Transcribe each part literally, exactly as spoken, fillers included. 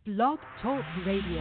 Blog Talk Radio.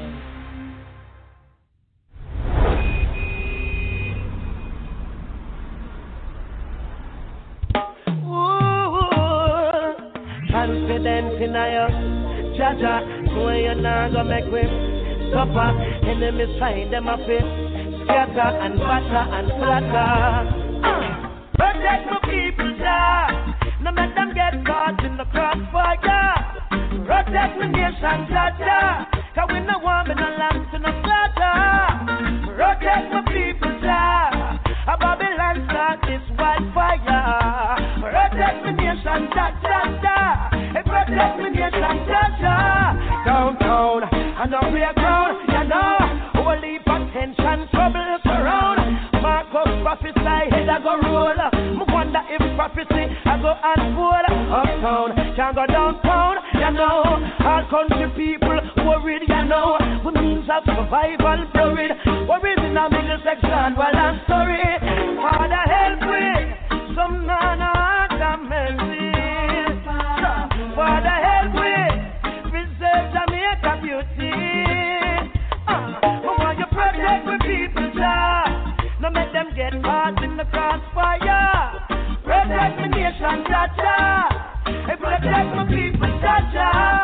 Confidence in your Jaja, so you're not gonna make me suffer. Enemies find them a fit, scatter and batter and flatter. Uh, protect my people, Jah. No let them get caught in the crossfire. Protect my nation, Jaja. Cause we no want me no land to no slaughter. Protect my people, Jah. A Babylon start this wildfire. Protect my nation, Jaja. Hey, protect me, nation, Jaja. Downtown, and on real ground, you know. Holy potential, trouble surround. Marcus prophesy, head I go roll. Me wonder if prophecy I go unfold. Uptown, can't go downtown, you know. All country people worried, you know. With means of survival, worried. Worried in a middle section, well I'm sorry. Father help me, some man are mercy. Father help me, preserve Jamaica beauty. Uh, I want you protect the people, Jah. No make them get caught in the crossfire. Protect the nation, Jah. Hey, protect my people, Jah.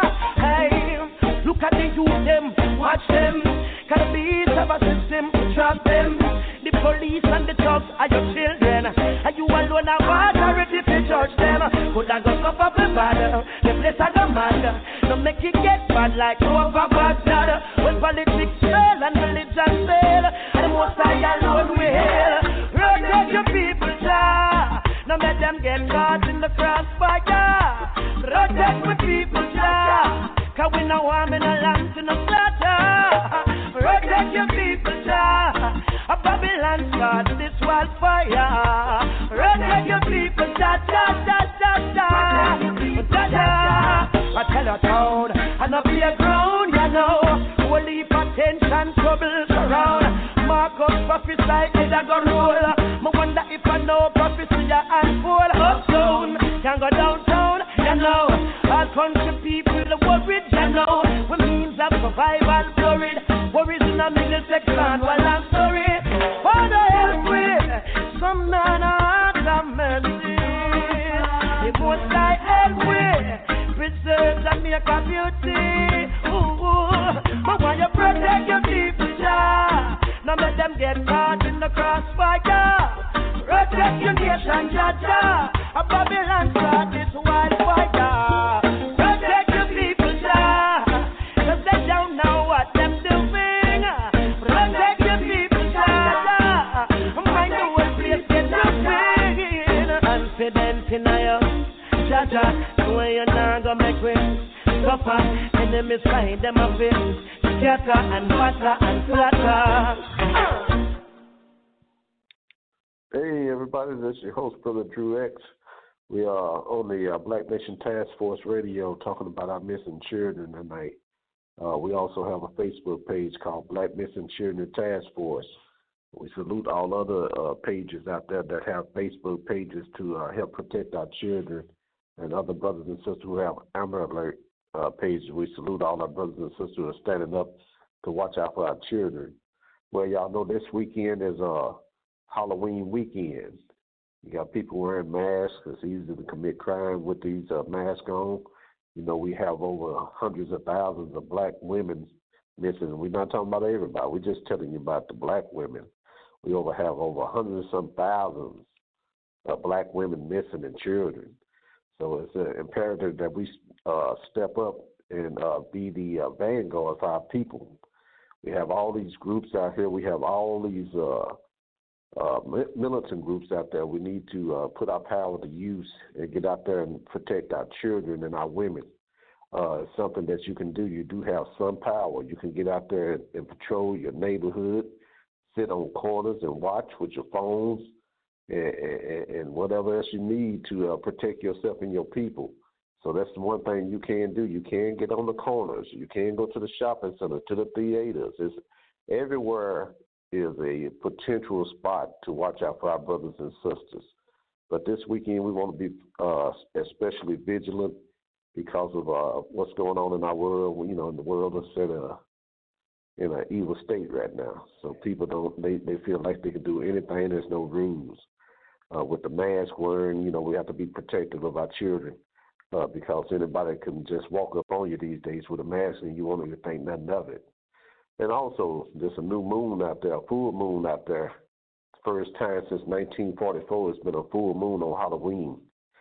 Hey, look at the youth, them, watch them. Can the beast have a system to trap them? The police and the thugs are your children. And you alone have authority to judge them. Could I go suffer the bad? The place I demand. Don't make it get bad like over Baghdad. When politics fail and religion fail, and the most I alone will. Protect your people, Jah. Don't let them get caught in the crossfire. Protect my people, Jah. Cause we no harm in a land to no slaughter. Protect your people, Jah. A Babylon start this wildfire. Protect your people, Jah, Jah, Jah, Jah, Jah. Jah, Jah. I tell a town, and I be a ground, you know. Holy potential, trouble surround. Marcus prophesy, head I go roll. Me wonder if I know prophecy I unfold. Uptown, can't go downtown, you know. All country people worried, you know. With means of survival, worried. Worries in the middle section, well I'm sorry. Father help me, some man have mercy. It won't die help me, preserve Jamaica beauty. Ooh, ooh. But why you protect your people, Jah? Now let them get caught in the crossfire. Protect your nation, Jah, Jah. A Babylon start this wildfire. Protect your people, Jah. Cause they don't know what them doing. Protect your people, Jah. Mind the whole place get moving. Confidence in you, Jah, Jah. So you're not gonna make me suffer. Enemies find them a bit. Scatter and batter and flatter. Hey everybody, this is your host, Brother Drew X. We are on the uh, Black Nation Task Force Radio talking about our missing children tonight. Uh, we also have a Facebook page called Black Missing Children Task Force. We salute all other uh, pages out there that have Facebook pages to uh, help protect our children, and other brothers and sisters who have Amber Alert uh, pages. We salute all our brothers and sisters who are standing up to watch out for our children. Well, y'all know this weekend is uh, Halloween weekend. You got people wearing masks. It's easy to commit crime with these uh, masks on. You know, we have over hundreds of thousands of black women missing. We're not talking about everybody. We're just telling you about the black women. We over have over hundreds some thousands of black women missing and children. So it's uh, imperative that we uh, step up and uh, be the uh, vanguard for our people. We have all these groups out here. We have all these uh, uh, militant groups out there. We need to uh, put our power to use and get out there and protect our children and our women. Uh, it's something that you can do. You do have some power. You can get out there and, and patrol your neighborhood, sit on corners and watch with your phones and, and, and whatever else you need to uh, protect yourself and your people. So that's the one thing you can do. You can get on the corners. You can go to the shopping center, to the theaters. It's, everywhere is a potential spot to watch out for our brothers and sisters. But this weekend we want to be uh, especially vigilant because of uh, what's going on in our world. You know, in the world is in a in an evil state right now. So people don't they, they feel like they can do anything. There's no rules. Uh, with the mask wearing, you know, we have to be protective of our children uh, because anybody can just walk up on you these days with a mask and you won't even think nothing of it. And also, there's a new moon out there, a full moon out there. First time since nineteen forty-four, it's been a full moon on Halloween.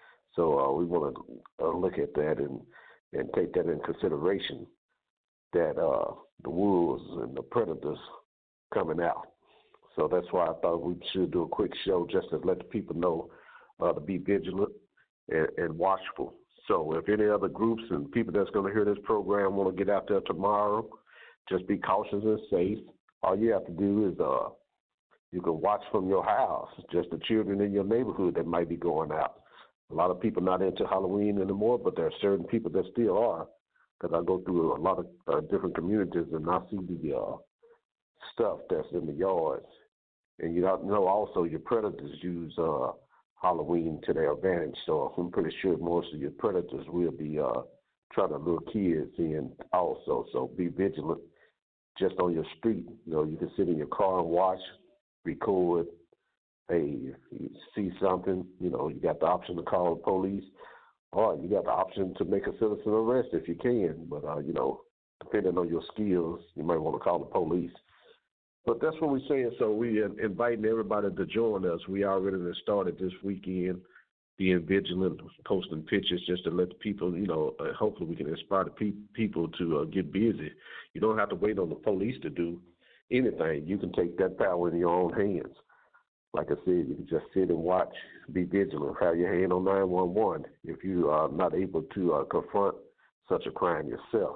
So uh, we want to uh, look at that and, and take that in consideration, that uh, the wolves and the predators coming out. So that's why I thought we should do a quick show just to let the people know uh, to be vigilant and, and watchful. So if any other groups and people that's going to hear this program want to get out there tomorrow, just be cautious and safe. All you have to do is uh, you can watch from your house, just the children in your neighborhood that might be going out. A lot of people not into Halloween anymore, but there are certain people that still are, because I go through a lot of uh, different communities and I see the uh, stuff that's in the yards. And you know also your predators use uh, Halloween to their advantage. So I'm pretty sure most of your predators will be uh, trying to lure kids in also. So be vigilant just on your street. You know, you can sit in your car and watch, record. Hey, if you see something, you know, you got the option to call the police, or you got the option to make a citizen arrest if you can. But, uh, you know, depending on your skills, you might want to call the police. But that's what we're saying. So we are inviting everybody to join us. We already started this weekend, being vigilant, posting pictures just to let the people, you know, uh, hopefully we can inspire the pe- people to uh, get busy. You don't have to wait on the police to do anything. You can take that power in your own hands. Like I said, you can just sit and watch, be vigilant, have your hand on nine one one if you are not able to uh, confront such a crime yourself.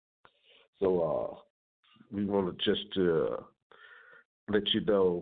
So uh, we want to just uh, let you know,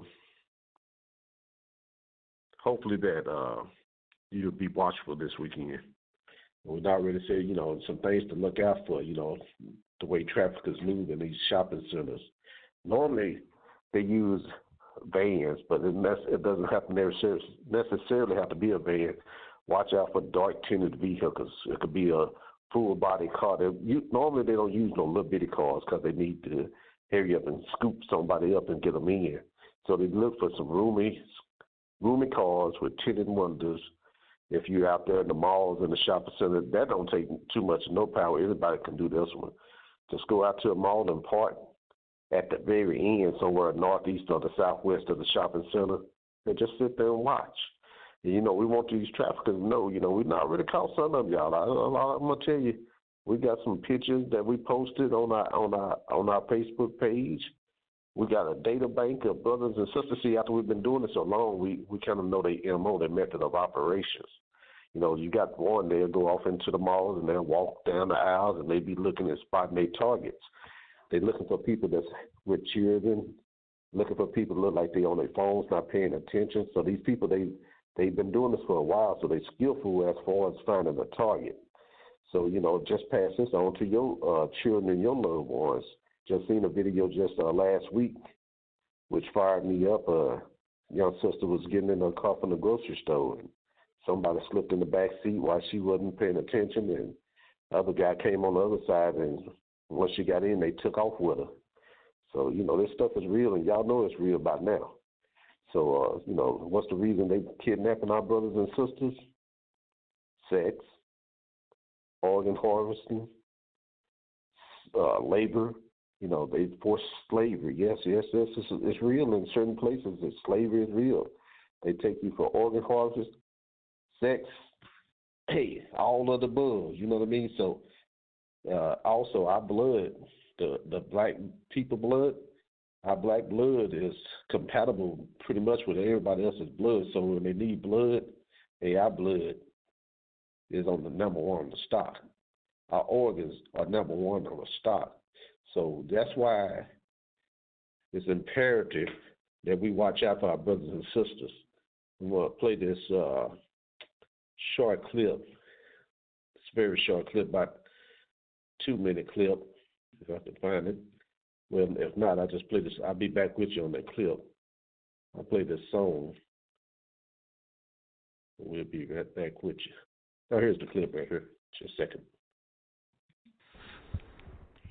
hopefully that uh, you'll be watchful this weekend. We've already said, you know, some things to look out for, you know, the way traffic is moving in these shopping centers. Normally they use vans, but it doesn't have to necessarily have to be a van. Watch out for dark tinted vehicles. It could be a full body car. You, normally they don't use no little bitty cars because they need to hurry up and scoop somebody up and get them in. So they look for some roomy, roomy cars with tinted windows. If you're out there in the malls and the shopping center, that don't take too much, no power. Anybody can do this one. Just go out to a mall and park at the very end, somewhere northeast or the southwest of the shopping center, and just sit there and watch. And, you know, we want these traffickers to know, you know, we've not really caught some of y'all. I, I'm going to tell you, we got some pictures that we posted on our on our on our Facebook page. We got a data bank of brothers and sisters. See, after we've been doing it so long, we, we kind of know their M O, their method of operations. You know, you got one, they'll go off into the malls and they'll walk down the aisles and they be looking at spotting their targets. They're looking for people that's with children, looking for people that look like they on their phones, not paying attention. So these people, they, they've been doing this for a while, so they're skillful as far as finding a target. So, you know, just pass this on to your uh, children and your loved ones. Just seen a video just uh, last week, which fired me up. A uh, young sister was getting in her car from the grocery store, and somebody slipped in the back seat while she wasn't paying attention, and the other guy came on the other side, and once she got in, they took off with her. So, you know, this stuff is real, and y'all know it's real by now. So, uh, you know, what's the reason they kidnapping our brothers and sisters? Sex, organ harvesting, uh, labor. You know, they force slavery. Yes, yes, yes, it's, it's real in certain places. That slavery is real. They take you for organ harvest, sex, hey, all of the above. You know what I mean? So, uh, also our blood, the the black people blood, our black blood is compatible pretty much with everybody else's blood. So when they need blood, hey, our blood is on the number one on the stock. Our organs are number one on the stock. So that's why it's imperative that we watch out for our brothers and sisters. I'm going to play this uh, short clip. It's a very short clip, about two-minute clip, if I can find it. Well, if not, I'll just play this. I'll be back with you on that clip. I'll play this song. We'll be right back with you. Now, here's the clip right here. Just a second.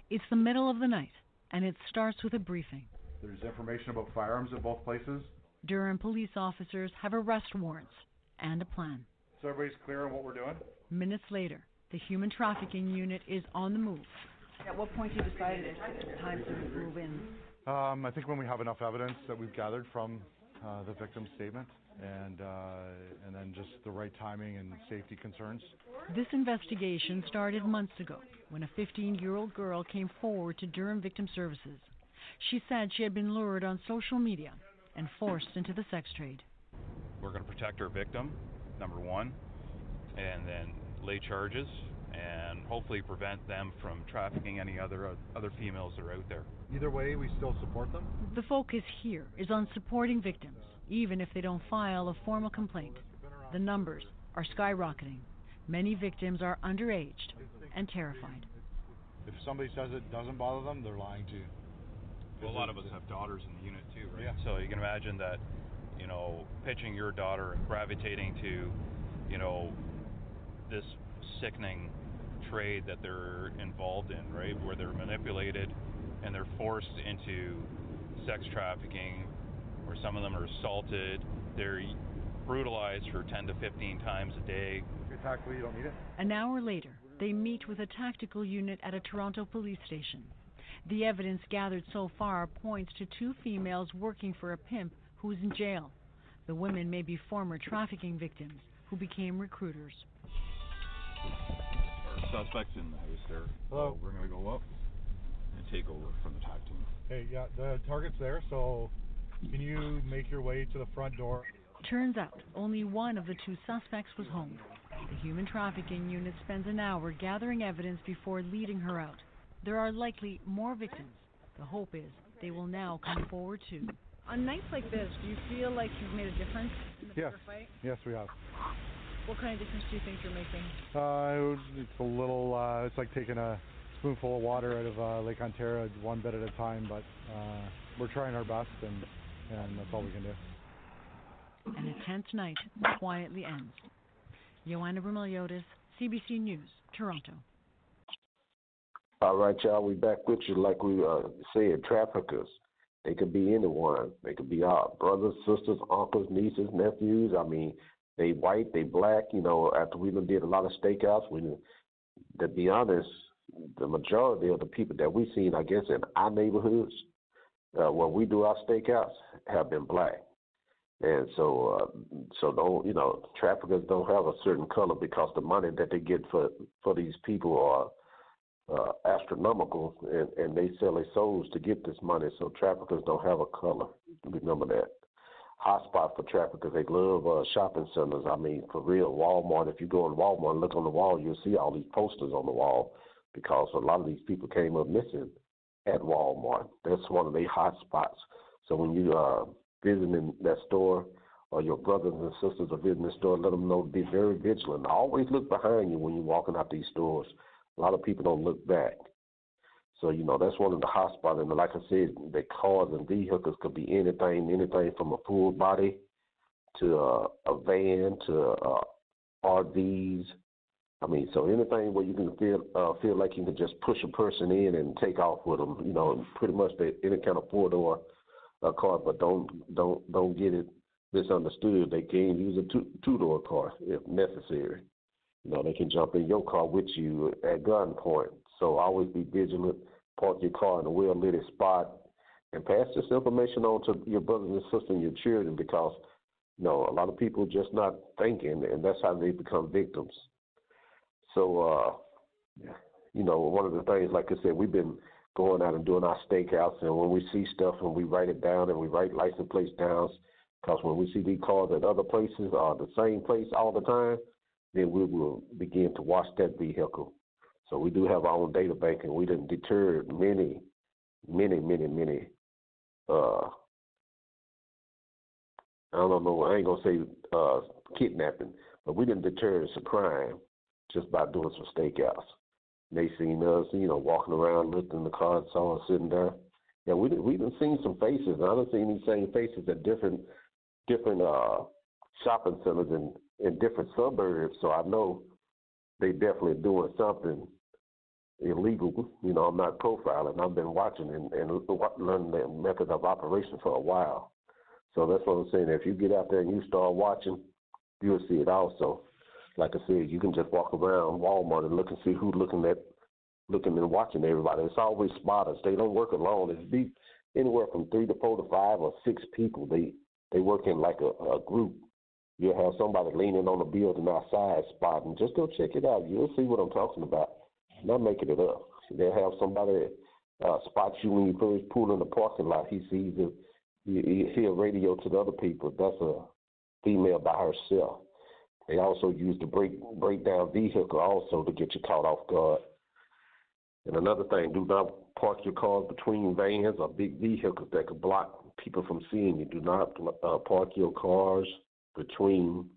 It's the middle of the night, and it starts with a briefing. There's information about firearms at both places. Durham police officers have arrest warrants and a plan. So everybody's clear on what we're doing? Minutes later, the human trafficking unit is on the move. At what point you decided it's time to move in? Um, I think when we have enough evidence that we've gathered from uh, the victim's statement, and uh, and then just the right timing and safety concerns. This investigation started months ago when a fifteen-year-old girl came forward to Durham Victim Services. She said she had been lured on social media and forced into the sex trade. We're going to protect our victim, number one, and then lay charges and hopefully prevent them from trafficking any other uh, other females that are out there. Either way, we still support them. The focus here is on supporting victims, even if they don't file a formal complaint. The numbers are skyrocketing. Many victims are underaged and terrified. If somebody says it doesn't bother them, they're lying to you. Well, a lot of us have daughters in the unit too, right? Yeah. So you can imagine that, you know, pitching your daughter, gravitating to, you know, this sickening trade that they're involved in, right? Where they're manipulated and they're forced into sex trafficking, where some of them are assaulted, they're brutalized for ten to fifteen times a day. If tactically you don't need it. An hour later, they meet with a tactical unit at a Toronto police station. The evidence gathered so far points to two females working for a pimp who's in jail. The women may be former trafficking victims who became recruiters. Our suspect's in the house there. Hello. So we're going to go up and take over from the TAC team. Hey, yeah, the target's there, so can you make your way to the front door? Turns out only one of the two suspects was home. The human trafficking unit spends an hour gathering evidence before leading her out. There are likely more victims. The hope is they will now come forward too. On nights like this, do you feel like you've made a difference in the Yes. fair fight? Yes, we have. What kind of difference do you think you're making? Uh, it's a little, uh, it's like taking a spoonful of water out of uh, Lake Ontario one bit at a time, but uh, we're trying our best, and, and that's all we can do. And a tense night quietly ends. Joanna Brumiliotis, C B C News, Toronto. All right, y'all, we back with you. Like we uh, said, traffickers. They could be anyone. They could be our brothers, sisters, uncles, nieces, nephews. I mean, they white, they black. You know, after we done did a lot of stakeouts, we, to be honest, the majority of the people that we seen, I guess, in our neighborhoods, uh, where we do our stakeouts, have been black. And so, uh, so don't you know, traffickers don't have a certain color because the money that they get for for these people are uh, astronomical, and, and they sell their souls to get this money. So traffickers don't have a color. Remember that. Hotspot for traffickers. They love uh, shopping centers. I mean, for real, Walmart. If you go in Walmart and look on the wall, you'll see all these posters on the wall because a lot of these people came up missing at Walmart. That's one of their hot spots. So when you uh, visiting that store, or your brothers and sisters are visiting the store, let them know to be very vigilant. Always look behind you when you're walking out these stores. A lot of people don't look back. So, you know, that's one of the hot spots. And like I said, the cars and vehicles could be anything, anything from a full body to uh, a van to uh, R Vs. I mean, so anything where you can feel uh, feel like you can just push a person in and take off with them, you know, pretty much any kind of four-door uh, car, but don't don't don't get it misunderstood. They can use a two, two-door car if necessary. You know, they can jump in your car with you at gunpoint. So always be vigilant. Park your car in a well-lit spot and pass this information on to your brothers and sisters and your children because, you know, a lot of people just not thinking, and that's how they become victims. So, uh, you know, one of the things, like I said, we've been going out and doing our stakeouts, and when we see stuff and we write it down and we write license plates down, because when we see these cars at other places or the same place all the time, then we will begin to watch that vehicle. So we do have our own data bank, and we done deterred many, many, many, many, uh, I don't know, I ain't going to say uh, kidnapping, but we done deterred some crime just by doing some stakeouts. They seen us, you know, walking around, lifting the car, and saw us sitting there. Yeah, we done, we done seen some faces. I done seen these same faces at different different uh, shopping centers in, in different suburbs. So I know they definitely doing something illegal. You know, I'm not profiling. I've been watching and, and learning the method of operation for a while. So that's what I'm saying. If you get out there and you start watching, you'll see it also. Like I said, you can just walk around Walmart and look and see who's looking at, looking and watching everybody. It's always spotters. They don't work alone. It's be anywhere from three to four to five or six people. They they work in like a, a group. You'll have somebody leaning on the building outside spotting. Just go check it out. You'll see what I'm talking about. Not making it up. They'll have somebody uh, spot you when you first pull in the parking lot. He sees it. You hear radio to the other people. That's a female by herself. They also use the break break down vehicle also to get you caught off guard. And another thing, do not park your cars between vans or big vehicles that could block people from seeing you. Do not uh, park your cars between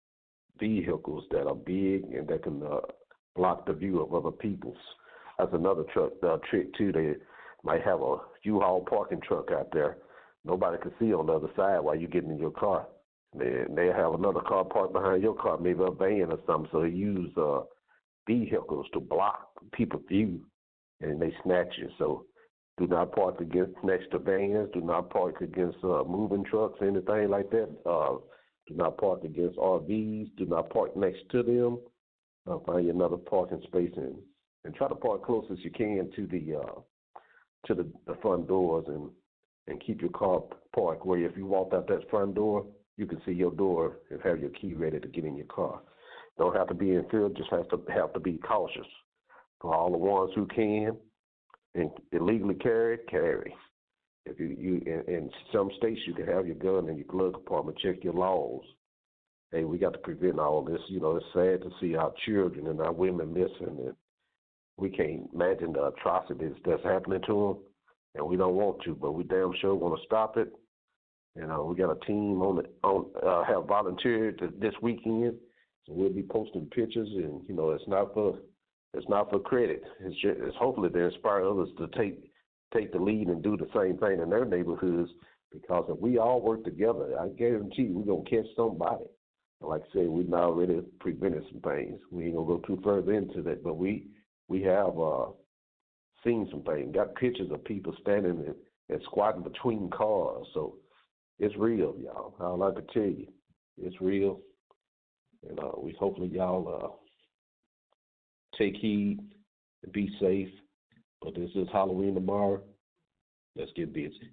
vehicles that are big and that can uh, block the view of other people's. That's another truck uh, trick too. They might have a U-Haul parking truck out there. Nobody can see on the other side while you're getting in your car. They they have another car parked behind your car, maybe a van or something. So they use uh, vehicles to block people's view, and they snatch you. So do not park against next to vans. Do not park against uh, moving trucks, anything like that. Uh, do not park against R Vs. Do not park next to them. Uh, find you another parking space and, and try to park close as you can to the uh, to the, the front doors and. and keep your car parked where if you walk out that front door, you can see your door and have your key ready to get in your car. Don't have to be in fear, just have to have to be cautious. For all the ones who can and illegally carry, carry. If you, you in, in some states you can have your gun in your glove compartment, check your laws. Hey, we got to prevent all this. You know, it's sad to see our children and our women missing, and we can't imagine the atrocities that's happening to them. And we don't want to, but we damn sure want to stop it. You know, we got a team on the on uh, have volunteered to, this weekend, so we'll be posting pictures. And you know, it's not for it's not for credit. It's just it's hopefully to inspire others to take take the lead and do the same thing in their neighborhoods. Because if we all work together, I guarantee you we're gonna catch somebody. Like I said, we've now already prevented some things. We ain't gonna go too further into that, but we we have. Uh, seen some things, got pictures of people standing and, and squatting between cars. So it's real, y'all. All I can tell you, it's real. And uh, we hopefully y'all uh, take heed and be safe. But this is Halloween tomorrow. Let's get busy.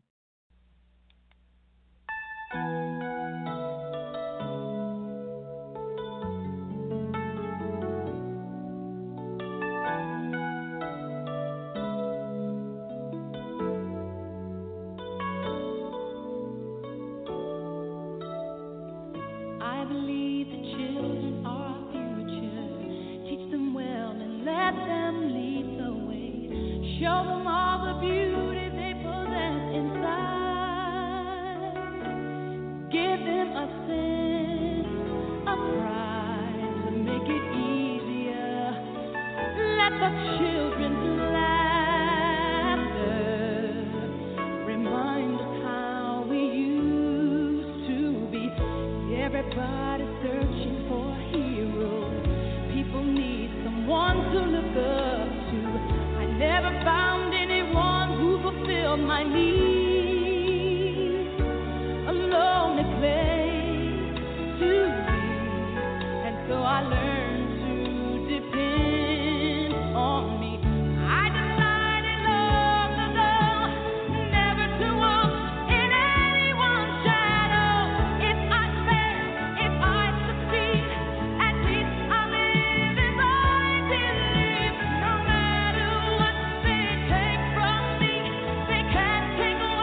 Take from me, they can't take away.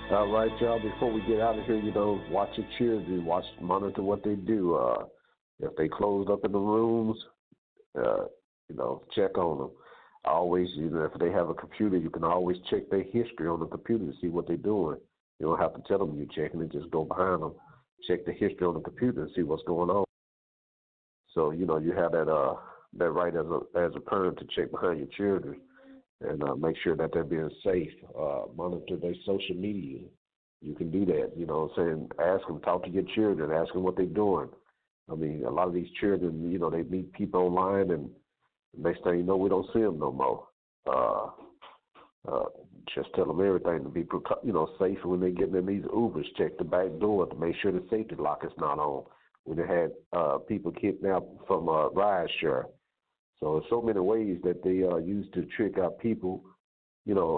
All right, y'all. Before we get out of here, you know, watch your children. Watch, monitor what they do. Uh, if they closed up in the rooms, uh, you know, check on them. Always, you know, if they have a computer, you can always check their history on the computer to see what they're doing. You don't have to tell them you're checking it. Just go behind them, check the history on the computer and see what's going on. So, you know, you have that uh that right as a as a parent to check behind your children and uh, make sure that they're being safe. Uh, monitor their social media. You can do that. You know what I'm saying? Ask them, talk to your children, ask them what they're doing. I mean, a lot of these children, you know, they meet people online, and next thing you know, we don't see them no more. Uh, uh, just tell them everything to be, you know, safe when they get in these Ubers. Check the back door to make sure the safety lock is not on. When they had uh, people kidnapped from uh, rideshare. So there's so many ways that they uh, use to trick out people, you know,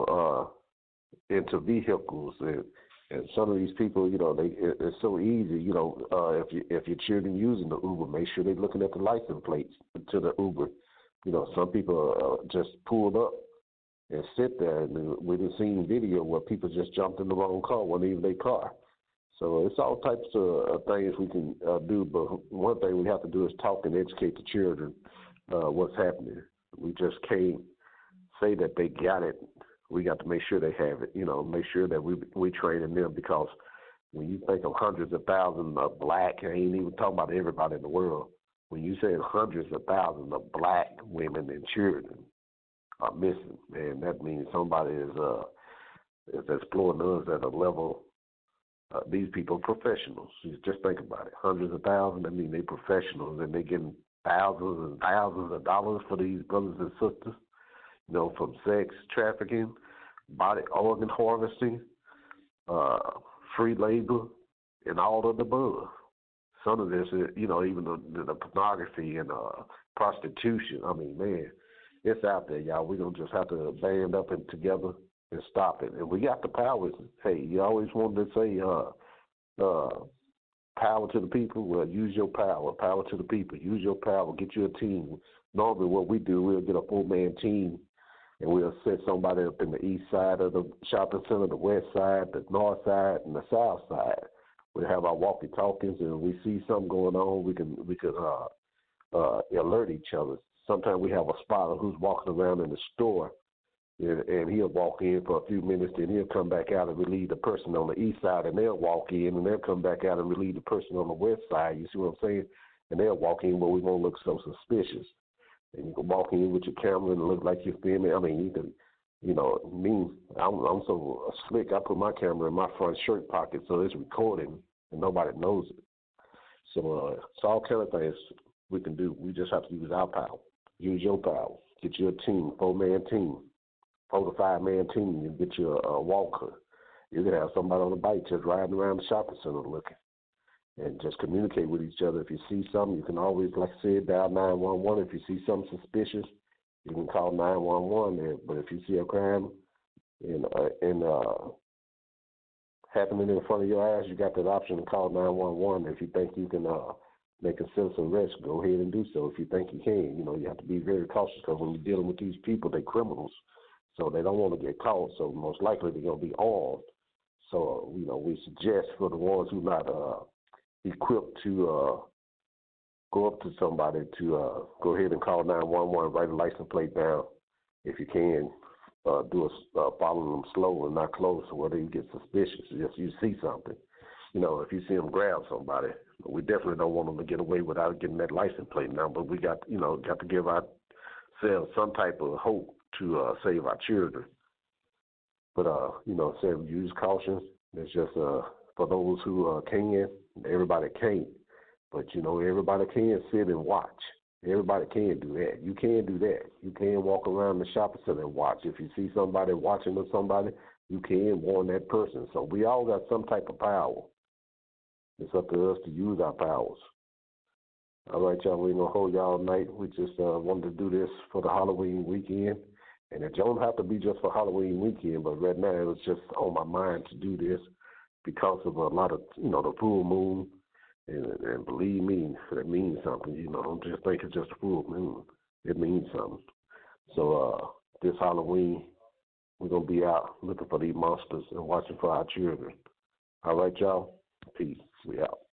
uh, into vehicles. And, and some of these people, you know, they it, it's so easy, you know, uh, if you, if your children using the Uber, make sure they're looking at the license plates to the Uber. You know, some people uh, just pulled up and sit there, and we've seen video where people just jumped in the wrong car, wasn't even their car. So it's all types of uh, things we can uh, do, but one thing we have to do is talk and educate the children uh, what's happening. We just can't say that they got it. We got to make sure they have it, you know, make sure that we we training them, because when you think of hundreds of thousands of black, I ain't even talking about everybody in the world. When you say hundreds of thousands of black women and children are missing, man, that means somebody is uh, is exploring us at a level. Uh, these people are professionals. You just think about it. Hundreds of thousands, I mean, they're professionals, and they're getting thousands and thousands of dollars for these brothers and sisters, you know, from sex trafficking, body organ harvesting, uh, free labor, and all of the above. Some of this, you know, even the, the pornography and uh, prostitution. I mean, man, it's out there, y'all. We don't just have to band up and together and stop it. And we got the powers. Hey, you always wanted to say uh, uh, power to the people. Well, use your power. Power to the people. Use your power. Get you a team. Normally what we do, we'll get a four-man team, and we'll set somebody up in the east side of the shopping center, the west side, the north side, and the south side. We'll have our walkie-talkies, and we see something going on, we can we can uh, uh, alert each other. Sometimes we have a spotter who's walking around in the store, And, and he'll walk in for a few minutes, then he'll come back out and relieve the person on the east side, and they'll walk in, and they'll come back out and relieve the person on the west side. You see what I'm saying? And they'll walk in where we won't look so suspicious. And you can walk in with your camera and look like you're filming. I mean, you can, you know, me, I'm, I'm so slick, I put my camera in my front shirt pocket so it's recording, and nobody knows it. So uh, it's all kind of things we can do. We just have to use our power. Use your power. Get you a team, four-man team. Four to five man team, you get you a, a walker. You can have somebody on a bike just riding around the shopping center looking, and just communicate with each other. If you see something, you can always, like I said, dial nine one one. If you see something suspicious, you can call nine one one. But if you see a crime and uh, and uh, happening in front of your eyes, you got that option to call nine one one. If you think you can uh, make a citizen arrest, go ahead and do so. If you think you can, you know, you have to be very cautious, because when you're dealing with these people, they're criminals. So they don't want to get caught, so most likely they're going to be armed. So, you know, we suggest for the ones who are not uh, equipped to uh, go up to somebody to uh, go ahead and call nine one one, write a license plate down if you can. Uh, do a, uh, follow them slow and not close, so where they get suspicious. Just you see something. You know, if you see them grab somebody, we definitely don't want them to get away without getting that license plate now, but we got, you know, got to give ourselves some type of hope to uh, save our children. But, uh, you know, say use caution. It's just uh, for those who uh, can. Everybody can't. But, you know, everybody can sit and watch. Everybody can do that. You can do that. You can walk around the shopping center and watch. If you see somebody watching with somebody, you can warn that person. So we all got some type of power. It's up to us to use our powers. All right, y'all, we ain't going to hold y'all all night. We just uh, wanted to do this for the Halloween weekend. And it don't have to be just for Halloween weekend, but right now it was just on my mind to do this because of a lot of, you know, the full moon. And, and believe me, it means something. You know, don't just think it's just a full moon. It means something. So uh, this Halloween, we're going to be out looking for these monsters and watching for our children. All right, y'all? Peace. We out.